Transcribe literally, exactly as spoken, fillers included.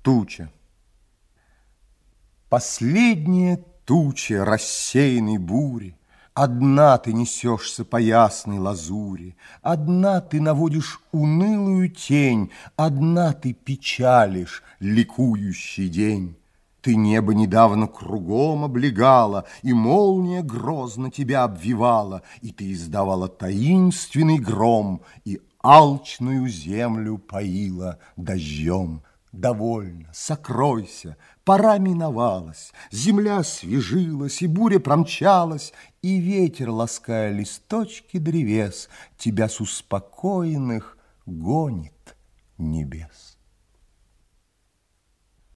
Туча. Последняя туча рассеянной бури, одна ты несешься по ясной лазури, одна ты наводишь унылую тень, одна ты печалишь ликующий день. Ты небо недавно кругом облегала, и молния грозно тебя обвивала, и ты издавала таинственный гром, и алчную землю поила дождем. Довольно, сокройся, пора миновалась, земля освежилась, и буря промчалась, и ветер, лаская листочки древес, тебя с успокоенных гонит небес.